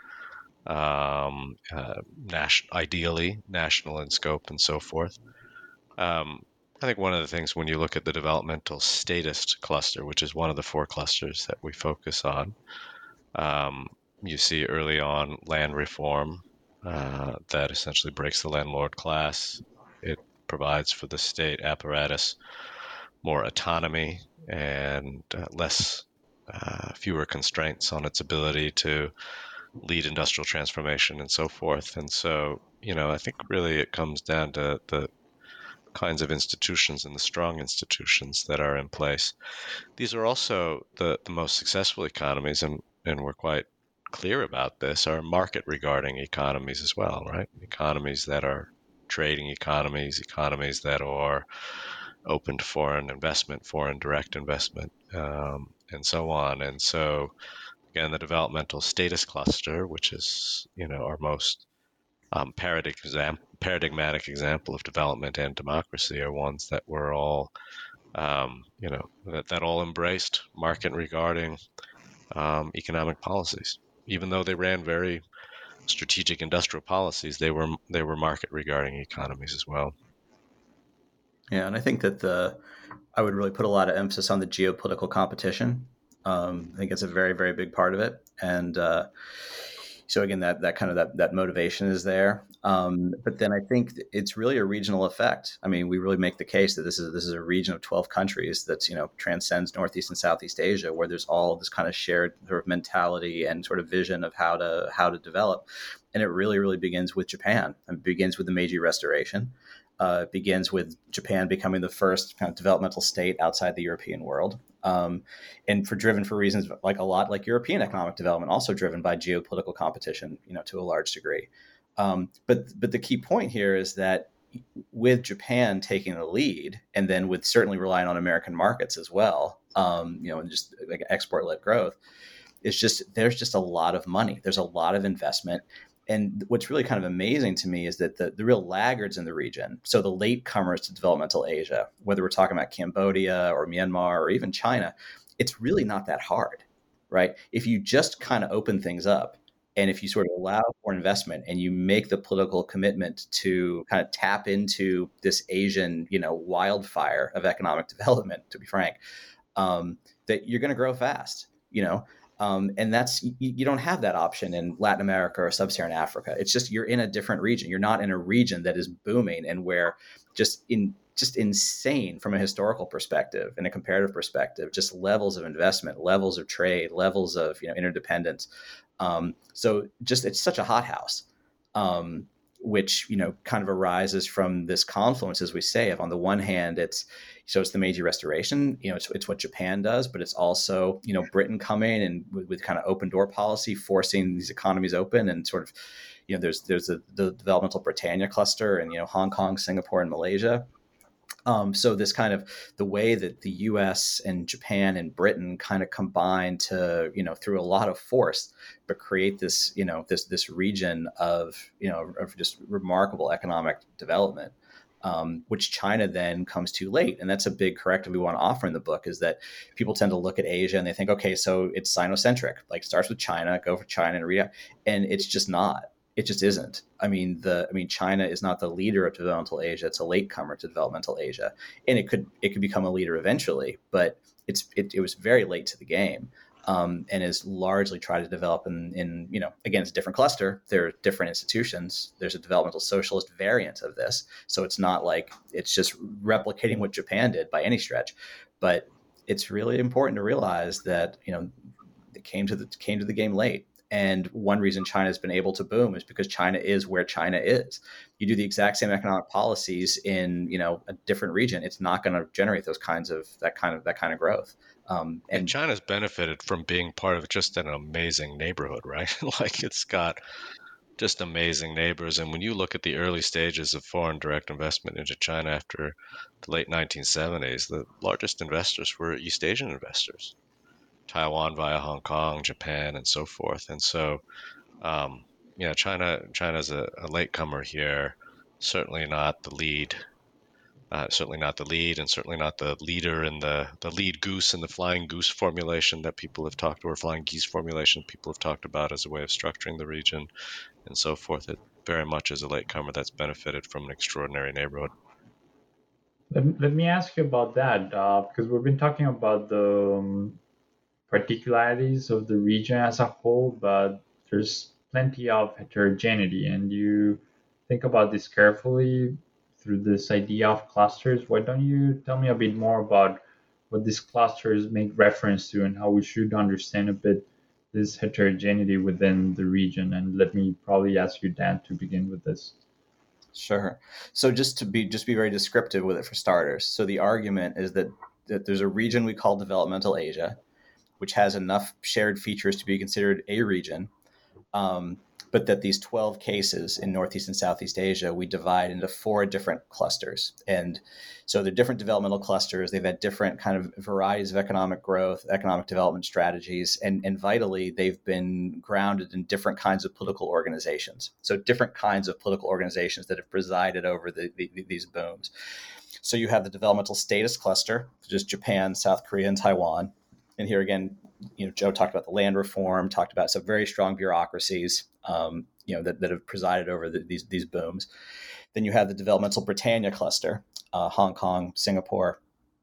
um, uh, nation, ideally national in scope and so forth. Um, I think one of the things when you look at the developmental statist cluster, which is one of the four clusters that we focus on, um, you see early on land reform uh, that essentially breaks the landlord class. It provides for the state apparatus more autonomy and uh, less, uh, fewer constraints on its ability to lead industrial transformation and so forth. And so, you know, I think really it comes down to the kinds of institutions and the strong institutions that are in place. These are also the, the most successful economies, and, and we're quite clear about this, are market regarding economies as well, right? Economies that are trading economies, economies that are open to foreign investment, foreign direct investment, um, and so on. And so, again, the developmental status cluster, which is, you know, our most um, paradigmatic example of development and democracy, are ones that were all, um, you know, that, that all embraced market regarding um, economic policies. Even though they ran very strategic industrial policies, they were they were market regarding economies as well. Yeah, and I think that the I would really put a lot of emphasis on the geopolitical competition. Um, I think it's a very, very big part of it, and uh, so again, that that kind of that that motivation is there. Um, but then I think it's really a regional effect. I mean, we really make the case that this is this is a region of twelve countries that's, you know, transcends Northeast and Southeast Asia, where there's all this kind of shared sort of mentality and sort of vision of how to how to develop, and it really, really begins with Japan. It begins with the Meiji Restoration. Uh, it begins with Japan becoming the first kind of developmental state outside the European world. Um, and for driven for reasons like a lot like European economic development, also driven by geopolitical competition, you know, to a large degree. Um, but but the key point here is that with Japan taking the lead, and then with certainly relying on American markets as well, um, you know, and just like export-led growth, it's just there's just a lot of money. There's a lot of investment. And what's really kind of amazing to me is that the, the real laggards in the region, so the latecomers to developmental Asia, whether we're talking about Cambodia or Myanmar or even China, it's really not that hard, right? If you just kind of open things up, and if you sort of allow for investment and you make the political commitment to kind of tap into this Asian, you know, wildfire of economic development, to be frank, um, that you're going to grow fast, you know. Um, and that's, you, you don't have that option in Latin America or Sub-Saharan Africa. It's just, you're in a different region. You're not in a region that is booming and where just in just insane from a historical perspective and a comparative perspective, just levels of investment, levels of trade, levels of, you know, interdependence. Um, so just, it's such a hothouse, um, which, you know, kind of arises from this confluence, as we say, of on the one hand, it's, so it's the Meiji Restoration, you know, it's, it's what Japan does, but it's also, you know, Britain coming and with, with kind of open door policy, forcing these economies open, and sort of, you know, there's, there's a, the developmental Britannia cluster and, you know, Hong Kong, Singapore, and Malaysia. Um, so this kind of the way that the U S and Japan and Britain kind of combine to, you know, through a lot of force, but create this, you know, this this region of, you know, of just remarkable economic development, um, which China then comes too late. And that's a big corrective we want to offer in the book, is that people tend to look at Asia and they think, okay, so it's Sinocentric, like starts with China, go for China and Korea, and it's just not. It just isn't. I mean, the I mean, China is not the leader of developmental Asia. It's a latecomer to developmental Asia, and it could it could become a leader eventually. But it's it, it was very late to the game, um, and is largely tried to develop in, in you know again, it's a different cluster. There are different institutions. There's a developmental socialist variant of this, so it's not like it's just replicating what Japan did by any stretch. But it's really important to realize that you know it came to the came to the game late. And one reason China has been able to boom is because China is where China is. You do the exact same economic policies in, you know, a different region, it's not going to generate those kinds of that kind of that kind of growth. Um, and, and China's benefited from being part of just an amazing neighborhood, right? Like it's got just amazing neighbors. And when you look at the early stages of foreign direct investment into China after the late nineteen seventies, the largest investors were East Asian investors. Taiwan via Hong Kong, Japan, and so forth. And so, um, you know, China China's a, a latecomer here, certainly not the lead, uh, certainly not the lead, and certainly not the leader in the, the lead goose and the flying goose formulation that people have talked, or flying geese formulation people have talked about as a way of structuring the region and so forth. It very much is a latecomer that's benefited from an extraordinary neighborhood. Let, let me ask you about that, uh, because we've been talking about the um, particularities of the region as a whole, but there's plenty of heterogeneity, and you think about this carefully through this idea of clusters. Why don't you tell me a bit more about what these clusters make reference to and how we should understand a bit this heterogeneity within the region? And let me probably ask you, Dan, to begin with this. Sure. So just to be just be very descriptive with it for starters. So the argument is that, that there's a region we call developmental Asia, which has enough shared features to be considered a region, um, but that these twelve cases in Northeast and Southeast Asia, we divide into four different clusters. And so they're different developmental clusters. They've had different kind of varieties of economic growth, economic development strategies, and, and vitally, they've been grounded in different kinds of political organizations. So different kinds of political organizations that have presided over the, the, these booms. So you have the developmental status cluster, which is Japan, South Korea, and Taiwan. And here again, you know, Joe talked about the land reform, talked about some very strong bureaucracies, um, you know, that, that have presided over the, these these booms. Then you have the developmental Britannia cluster, uh, Hong Kong, Singapore,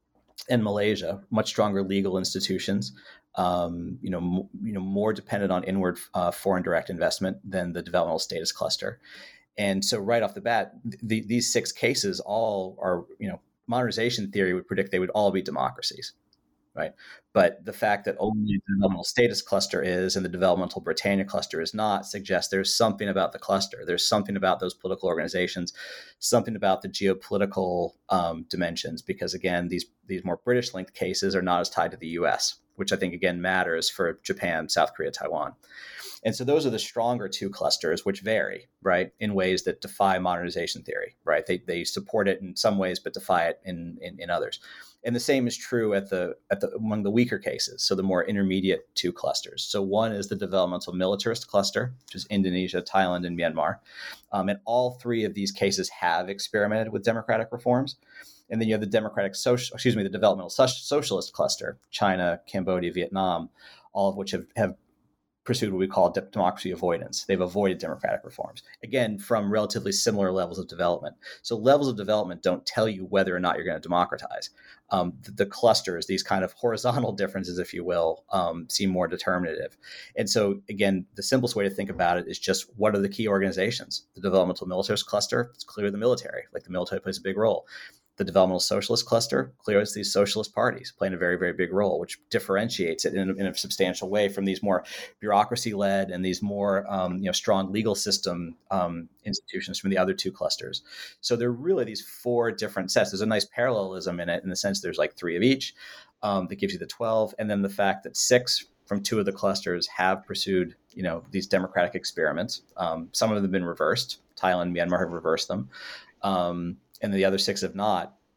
and Malaysia, much stronger legal institutions, um, you know, m- you know, more dependent on inward uh, foreign direct investment than the developmental status cluster. And so, right off the bat, the, these six cases all are, you know, modernization theory would predict they would all be democracies. Right. But the fact that only the developmental status cluster is and the developmental Britannia cluster is not suggests there's something about the cluster. There's something about those political organizations, something about the geopolitical um, dimensions, because, again, these these more British linked cases are not as tied to the U S, which I think, again, matters for Japan, South Korea, Taiwan. And so those are the stronger two clusters, which vary, right, in ways that defy modernization theory, right? They they support it in some ways, but defy it in, in, in others. And the same is true at the at the among the weaker cases, so the more intermediate two clusters. So one is the developmental militarist cluster, which is Indonesia, Thailand, and Myanmar. Um, and all three of these cases have experimented with democratic reforms. And then you have the democratic social, excuse me, the developmental socialist cluster, China, Cambodia, Vietnam, all of which have, have pursued what we call de- democracy avoidance. They've avoided democratic reforms, again, from relatively similar levels of development. So levels of development don't tell you whether or not you're going to democratize. Um, the, the clusters, these kind of horizontal differences, if you will, um, seem more determinative. And so, again, the simplest way to think about it is just what are the key organizations? The developmental militarist cluster, it's clearly the military, like the military plays a big role. The developmental socialist cluster, clearly it's these socialist parties playing a very, very big role, which differentiates it in a, in a substantial way from these more bureaucracy-led and these more um, you know, strong legal system um, institutions from the other two clusters. So there are really these four different sets. There's a nice parallelism in it in the sense there's like three of each um, that gives you the twelve. And then the fact that six from two of the clusters have pursued, you know, these democratic experiments. Um, some of them have been reversed. Thailand and Myanmar have reversed them. Um, and the other six have not,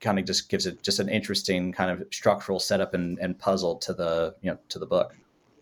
kind of just gives it just an interesting kind of structural setup and, and puzzle to the you know to the book.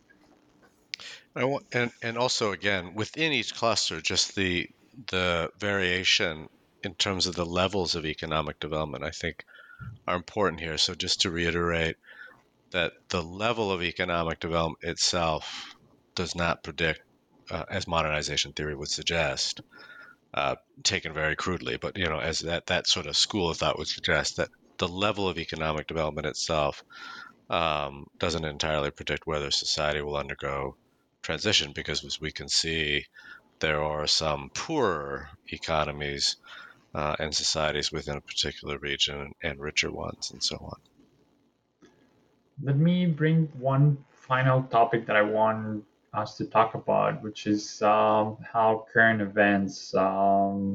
I want, and and also again within each cluster, just the the variation in terms of the levels of economic development, I think, are important here. So just to reiterate that the level of economic development itself does not predict, uh, as modernization theory would suggest, uh, taken very crudely, but you know, as that that sort of school of thought would suggest, that the level of economic development itself um, doesn't entirely predict whether society will undergo transition, because as we can see, there are some poorer economies uh, and societies within a particular region and richer ones, and so on. Let me bring one final topic that I want us to talk about, which is um, how current events um,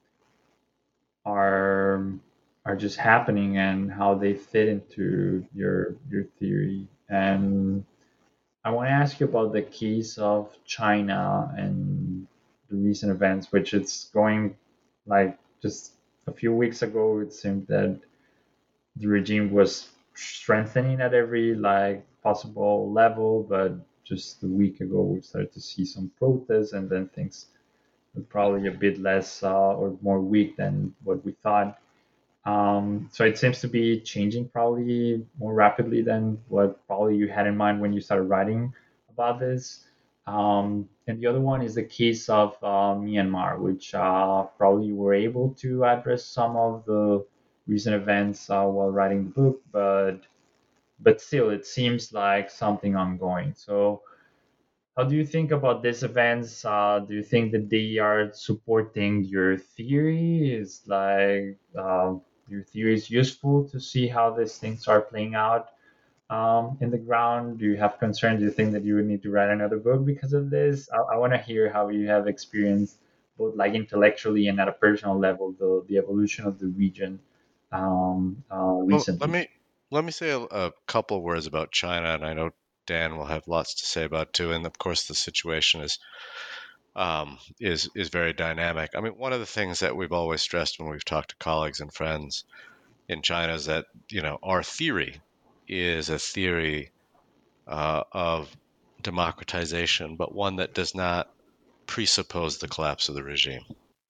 are are just happening and how they fit into your your theory. And I want to ask you about the case of China and the recent events, which it's going like just a few weeks ago. It seemed that the regime was strengthening at every like possible level, but just a week ago we started to see some protests, and then things were probably a bit less uh, or more weak than what we thought. Um, so it seems to be changing probably more rapidly than what probably you had in mind when you started writing about this. Um, and the other one is the case of uh, Myanmar, which uh, probably you were able to address some of the recent events uh, while writing the book, but but still, it seems like something ongoing. So, how do you think about these events? Uh, do you think that they are supporting your theory? Is like uh, your theory is useful to see how these things are playing out um, in the ground? Do you have concerns? Do you think that you would need to write another book because of this? I, I want to hear how you have experienced both like intellectually and at a personal level the the evolution of the region um, uh, recently. Well, let me let me say a, a couple of words about China, and I know Dan will have lots to say about it too. And of course, the situation is um, is is very dynamic. I mean, one of the things that we've always stressed when we've talked to colleagues and friends in China is that you know our theory is a theory uh, of democratization, but one that does not presuppose the collapse of the regime.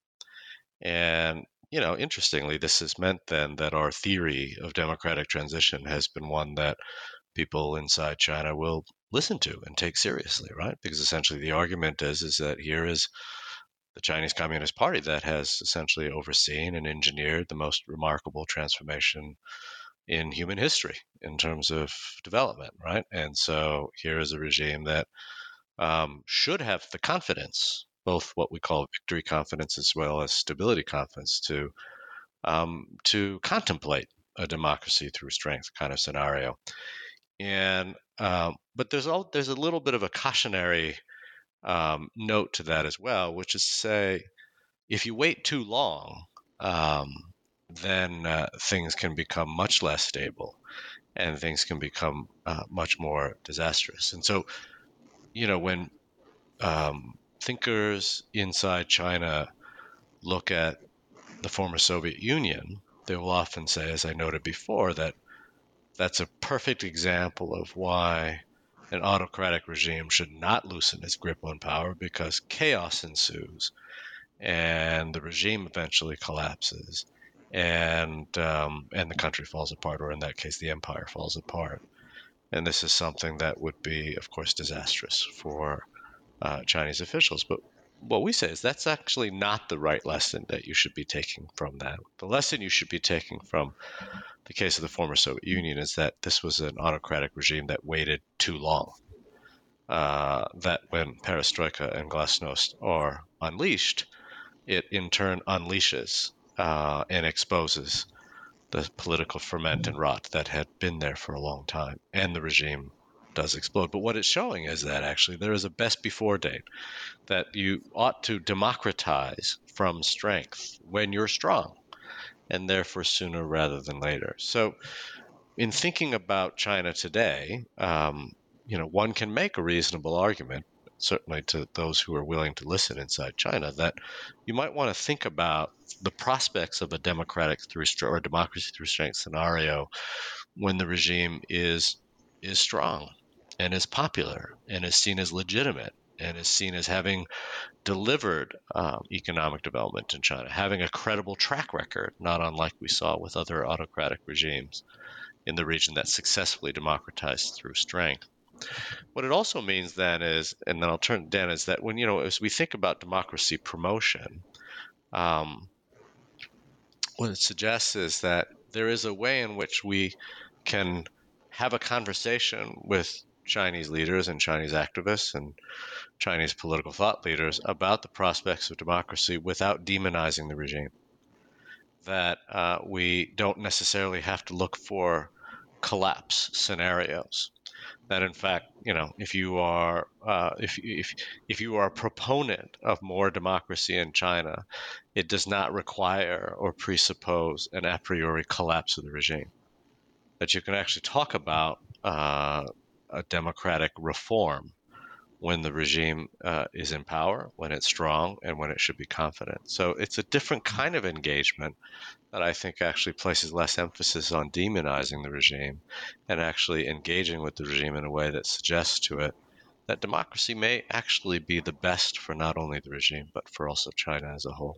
And you know, interestingly, this has meant then that our theory of democratic transition has been one that people inside China will listen to and take seriously, right? Because essentially the argument is is that here is the Chinese Communist Party that has essentially overseen and engineered the most remarkable transformation in human history in terms of development, right? And so here is a regime that um, should have the confidence, both what we call victory confidence as well as stability confidence, to um, to contemplate a democracy through strength kind of scenario. And um, but there's all there's a little bit of a cautionary um, note to that as well, which is to say, if you wait too long, um, then uh, things can become much less stable, and things can become uh, much more disastrous. And so, you know, when um, thinkers inside China look at the former Soviet Union, they will often say, as I noted before, that that's a perfect example of why an autocratic regime should not loosen its grip on power, because chaos ensues and the regime eventually collapses, and um, and the country falls apart, or in that case, the empire falls apart. And this is something that would be, of course, disastrous for uh, Chinese officials. But what we say is that's actually not the right lesson that you should be taking from that. The lesson you should be taking from the case of the former Soviet Union is that this was an autocratic regime that waited too long. Uh, that when perestroika and glasnost are unleashed, it in turn unleashes uh, and exposes the political ferment and rot that had been there for a long time, and the regime does explode. But what it's showing is that actually there is a best before date, that you ought to democratize from strength when you're strong, and therefore sooner rather than later. So in thinking about China today, um, you know, one can make a reasonable argument, certainly to those who are willing to listen inside China, that you might want to think about the prospects of a democratic through or democracy through strength scenario when the regime is is strong and is popular and is seen as legitimate and is seen as having delivered um, economic development in China, having a credible track record, not unlike we saw with other autocratic regimes in the region that successfully democratized through strength. What it also means then is, and then I'll turn to Dan, is that when, you know, as we think about democracy promotion, um, what it suggests is that there is a way in which we can have a conversation with Chinese leaders and Chinese activists and Chinese political thought leaders about the prospects of democracy without demonizing the regime. That uh, we don't necessarily have to look for collapse scenarios. That in fact, you know, if you are uh, if if if you are a proponent of more democracy in China, it does not require or presuppose an a priori collapse of the regime. That you can actually talk about uh, a democratic reform when the regime uh, is in power, when it's strong, and when it should be confident. So it's a different kind of engagement that I think actually places less emphasis on demonizing the regime and actually engaging with the regime in a way that suggests to it that democracy may actually be the best for not only the regime, but for also China as a whole.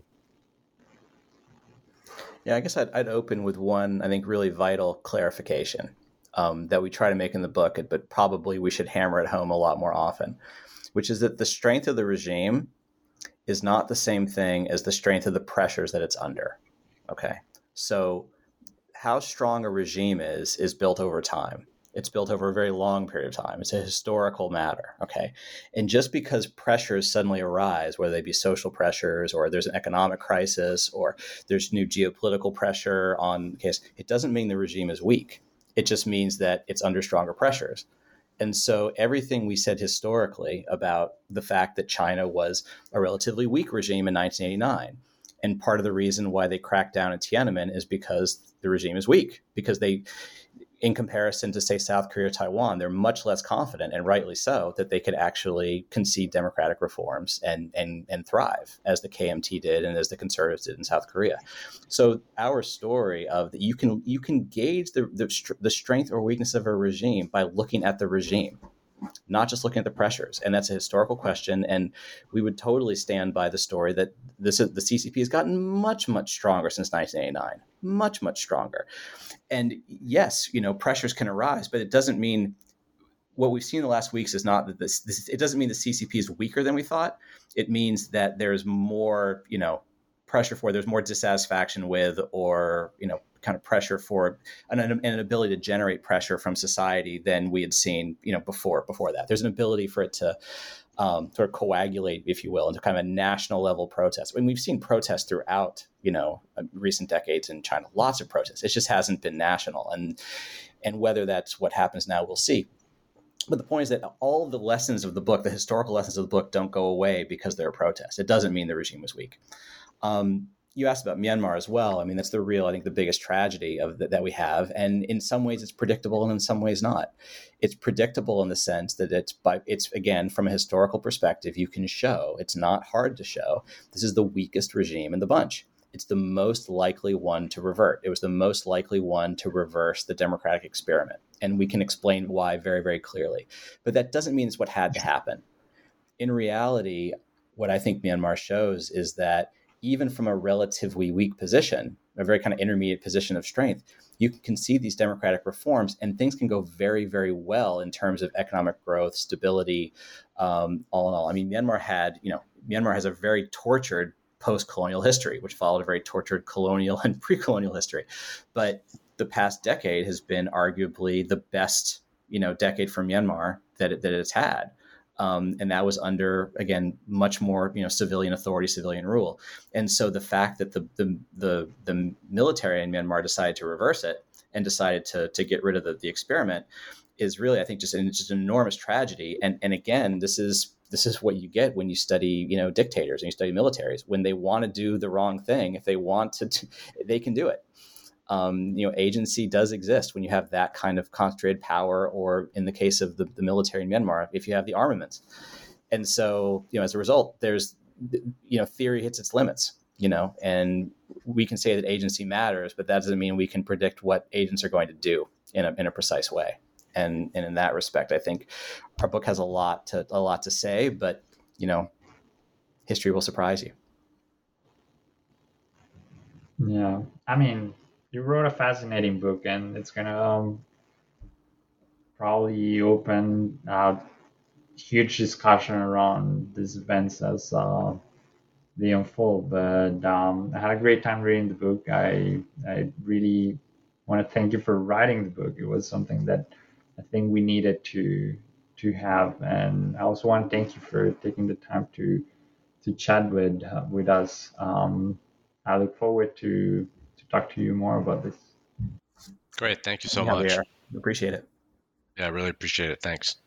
Yeah, I guess I'd, I'd open with one, I think, really vital clarification um, that we try to make in the book, but probably we should hammer it home a lot more often, which is that the strength of the regime is not the same thing as the strength of the pressures that it's under. Okay, so how strong a regime is, is built over time. It's built over a very long period of time. It's a historical matter, okay? And just because pressures suddenly arise, whether they be social pressures or there's an economic crisis or there's new geopolitical pressure on the case, it doesn't mean the regime is weak. It just means that it's under stronger pressures. And so everything we said historically about the fact that China was a relatively weak regime in nineteen eighty-nine, and part of the reason why they cracked down in Tiananmen is because the regime is weak, because they, in comparison to, say, South Korea or Taiwan, they're much less confident, and rightly so, that they could actually concede democratic reforms and and and thrive, as the K M T did and as the conservatives did in South Korea. So our story of that you can you can gauge the the, the strength or weakness of a regime by looking at the regime, not just looking at the pressures. And that's a historical question. And we would totally stand by the story that this is, the C C P has gotten much, much stronger since nineteen eighty-nine, much, much stronger. And yes, you know, pressures can arise, but it doesn't mean what we've seen in the last weeks is not that this, this it doesn't mean the C C P is weaker than we thought. It means that there's more, you know, pressure for, there's more dissatisfaction with, or, you know, kind of pressure for an, an ability to generate pressure from society than we had seen, you know, before, before that. There's an ability for it to um, sort of coagulate, if you will, into kind of a national level protest. I mean, we've seen protests throughout, you know, recent decades in China, lots of protests. It just hasn't been national. And, and whether that's what happens now, we'll see. But the point is that all of the lessons of the book, the historical lessons of the book, don't go away because there are protests. It doesn't mean the regime was weak. Um, You asked about Myanmar as well. I mean, that's the real, I think, the biggest tragedy of the, that we have. And in some ways it's predictable and in some ways not. It's predictable in the sense that it's, by, it's again, from a historical perspective, you can show, it's not hard to show, this is the weakest regime in the bunch. It's the most likely one to revert. It was the most likely one to reverse the democratic experiment. And we can explain why very, very clearly. But that doesn't mean it's what had to happen. In reality, what I think Myanmar shows is that even from a relatively weak position, a very kind of intermediate position of strength, you can concede these democratic reforms and things can go very, very well in terms of economic growth, stability, um, all in all. I mean, Myanmar had, you know, Myanmar has a very tortured post-colonial history, which followed a very tortured colonial and pre-colonial history. But the past decade has been arguably the best, you know, decade for Myanmar that it, that it's had. Um, and that was under, again, much more, you know, civilian authority, civilian rule. And so the fact that the the the, the military in Myanmar decided to reverse it and decided to to get rid of the, the experiment is really, I think, just an, just an enormous tragedy. And and again, this is this is what you get when you study, you know, dictators and you study militaries. When they want to do the wrong thing, if they want to, they can do it. Um, you know, agency does exist when you have that kind of concentrated power, or in the case of the, the military in Myanmar, if you have the armaments. And so, you know, as a result, there's, you know, theory hits its limits, you know, and we can say that agency matters, but that doesn't mean we can predict what agents are going to do in a in a precise way. And and in that respect, I think our book has a lot to a lot to say, but, you know, history will surprise you. Yeah, I mean, you wrote a fascinating book, and it's gonna um, probably open a huge discussion around these events as uh, they unfold. But um, I had a great time reading the book. I I really want to thank you for writing the book. It was something that I think we needed to to have, and I also want to thank you for taking the time to to chat with uh, with us. Um, I look forward to to talk to you more about this. Great. Thank you so Yeah, much. we appreciate it. Yeah, I really appreciate it. Thanks.